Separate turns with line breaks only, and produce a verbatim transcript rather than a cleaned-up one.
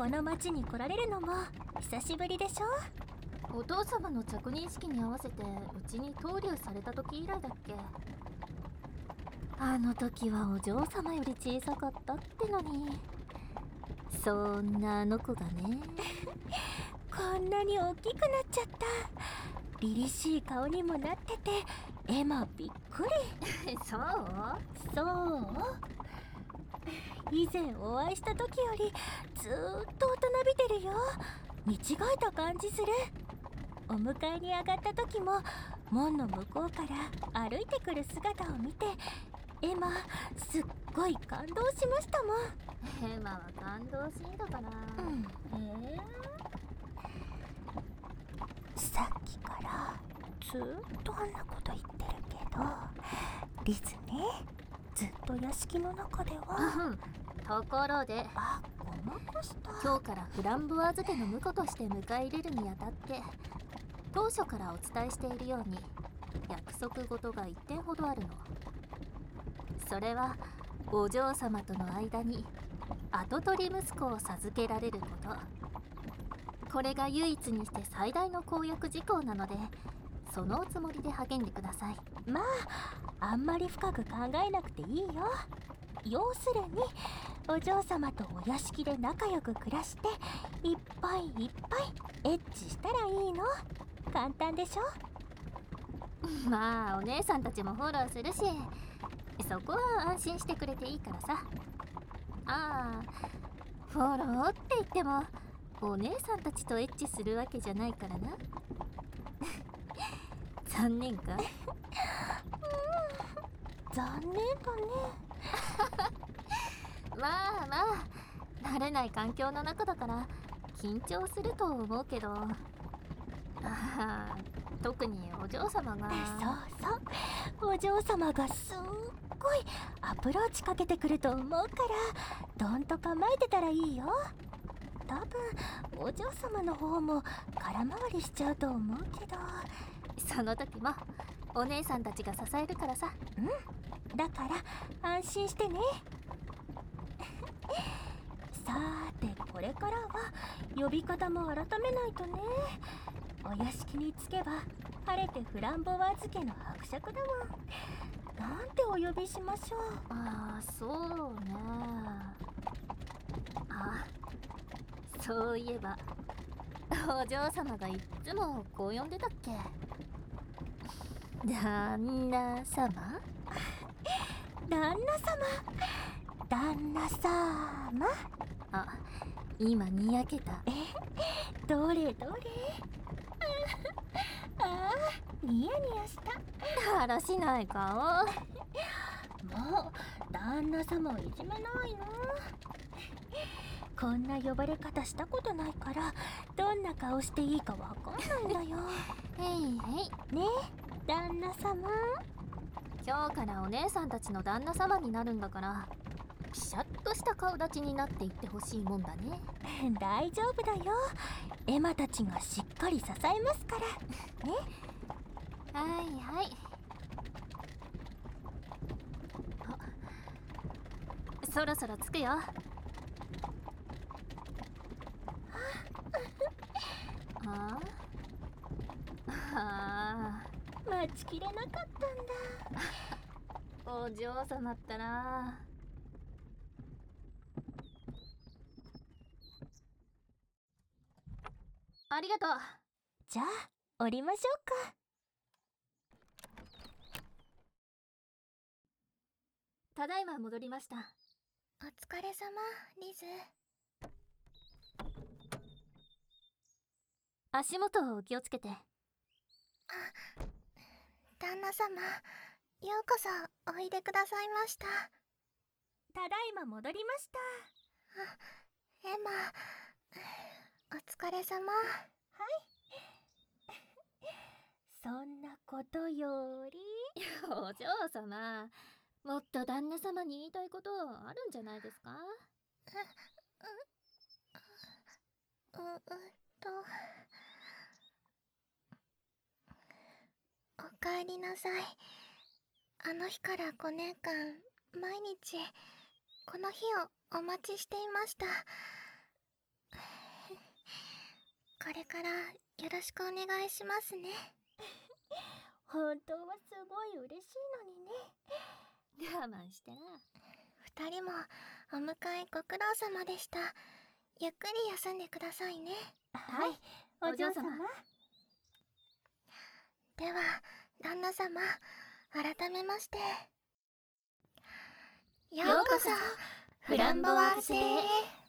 この町に来られるのも久しぶりでし
ょ。お父様の着任式に合わせてうちに登竜された時以来だっけ。あの時はお嬢様より小さかったってのに。そんなあの子がね
こんなに大きくなっちゃった。凛々しい顔にもなっててエマびっく
りそう
そう以前お会いした時よりずーっと大人びてるよ。見違えた感じする。お迎えに上がった時も門の向こうから歩いてくる姿を見てエマすっごい感動しましたもん。
エマは感動しいだから。
うんえー、さっきからずーっとあんなこと言ってるけどリズね、ずっと屋敷の中では
ところで、
あ、ごまかした。
今日からフランボワーズ家の婿として迎え入れるにあたって当初からお伝えしているように約束事が一点ほどあるの。それはお嬢様との間に跡取り息子を授けられること。これが唯一にして最大の公約事項なので、そのおつもりで励んでください。
まあ、あんまり深く考えなくていいよ。要するにお嬢様とお屋敷で仲良く暮らしていっぱいいっぱいエッチしたらいいの。簡単でしょ。
まあお姉さんたちもフォローするし、そこは安心してくれていいからさ。ああ、フォローって言ってもお姉さんたちとエッチするわけじゃないからな残念か
うん、残念だね
まあまあ慣れない環境の中だから緊張すると思うけど、ああ、特にお嬢様が。
そうそう、お嬢様がすっごいアプローチかけてくると思うからどんと構えてたらいいよ。多分お嬢様の方も空回りしちゃうと思うけど、
その時もお姉さんたちが支えるからさ。
うん、だから安心してねさーて、これからは呼び方も改めないとね。お屋敷に着けば晴れてフランボワーズ家の伯爵だもん。なんてお呼びしましょう。
ああ、そうね。あ、そういえばお嬢様がいっつもこう呼んでたっけ。旦那様
旦那様旦那様。
あ、今にやけた。
え、どれどれああ、ニヤニヤした。
だらしない顔。
もう旦那様をいじめないの。こんな呼ばれ方したことないからどんな顔していいかわかんないんだよ
へいへい
ねえ、旦那様。
今日からお姉さんたちの旦那様になるんだからピシャッとした顔立ちになっていってほしいもんだね。
大丈夫だよ、エマたちがしっかり支えますからね。
はいはい。あ、そろそろ着くよ。ああ、
待ちきれなかったんだ
お嬢様ったら。ありがとう。
じゃあ降りましょうか。
ただいま戻りました。
お疲れ様、リズ。
足元をお気をつけて。あ、
旦那様、ようこそおいでくださいました。ただいま戻りました。あ、エマ、お疲れ様。はいそんなことより
お嬢様、もっと旦那様に言いたいことあるんじゃないですか。
う、う、うっとおかえりなさい。あの日からごねんかん毎日この日をお待ちしていました。
これからよろしくお願いしますね。
本当はすごい嬉しいのにね。
我慢してな。
二人もお迎えご苦労様でした。ゆっくり休んでくださいね。
はい、お嬢様。
では旦那様、改めましてようこそフランボワーズ邸へ。